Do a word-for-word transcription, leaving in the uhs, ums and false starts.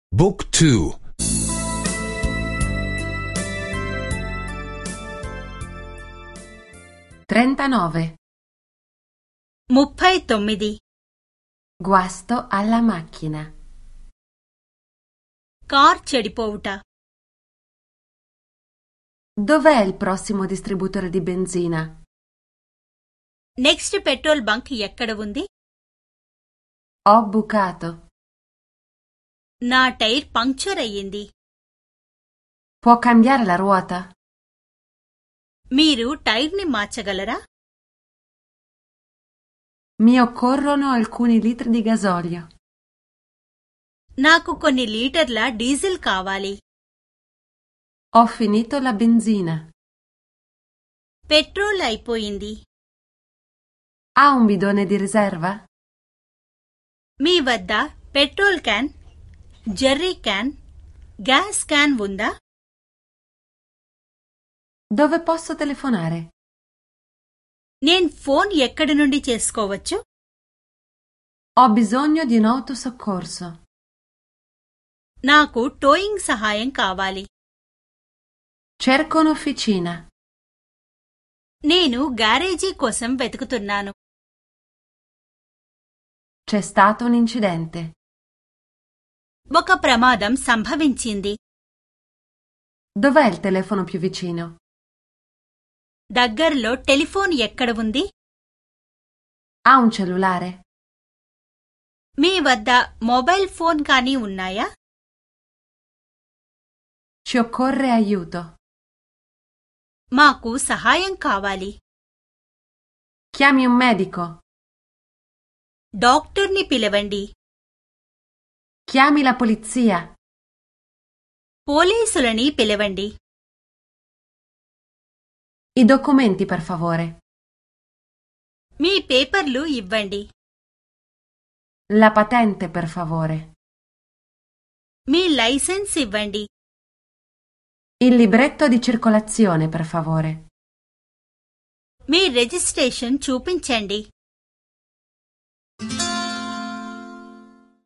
Book two. trentanove. ముప్పై తొమ్మిది. Guasto alla macchina. Car చెడిపోవుట. Dov'è il prossimo distributore di benzina? Next petrol bunk ఎక్కడ ఉంది? Ho bucato. నా టైర్ పంక్చర్ అయ్యింది. Può cambiare la ruota? మీరు టైర్ని మార్చగలరా? Mi occorrono alcuni litri di gasolio. నాకు కొన్ని లీటర్ల డీజిల్ కావాలి. Ho finito la benzina. Petrol అయిపోయింది. Ha un bidone di riserva? మీ వద్ద petrol can, jerry can, gas can ఉందా? Dove posso telefonare? నేను ఫోన్ ఎక్కడి నుండి చేసుకోవచ్చు? Ho bisogno di un autosoccorso. నాకు టోయింగ్ సహాయం కావాలి. Cerco un'officina. నేను గ్యారేజీ కోసం వెతుకుతున్నాను. C'è stato un incidente. ఒక ప్రమాదం సంభవించింది. Dov'è il telefono più vicino? దగ్గరలో టెలిఫోన్ ఎక్కడ ఉంది? Ha un cellulare? మీ వద్ద మొబైల్ ఫోన్ కానీ ఉన్నాయా? Ci occorre aiuto. మాకు సహాయం కావాలి. Chiami un medico. డాక్టర్ని పిలవండి. Chiami la polizia. పోలీసులని పిలవండి. I documenti, per favore. మీ పేపర్లు ఇవ్వండి. La patente, per favore. మీ లైసెన్స్ ఇవ్వండి. Il libretto di circolazione, per favore. మీ రిజిస్ట్రేషన్ చూపించండి.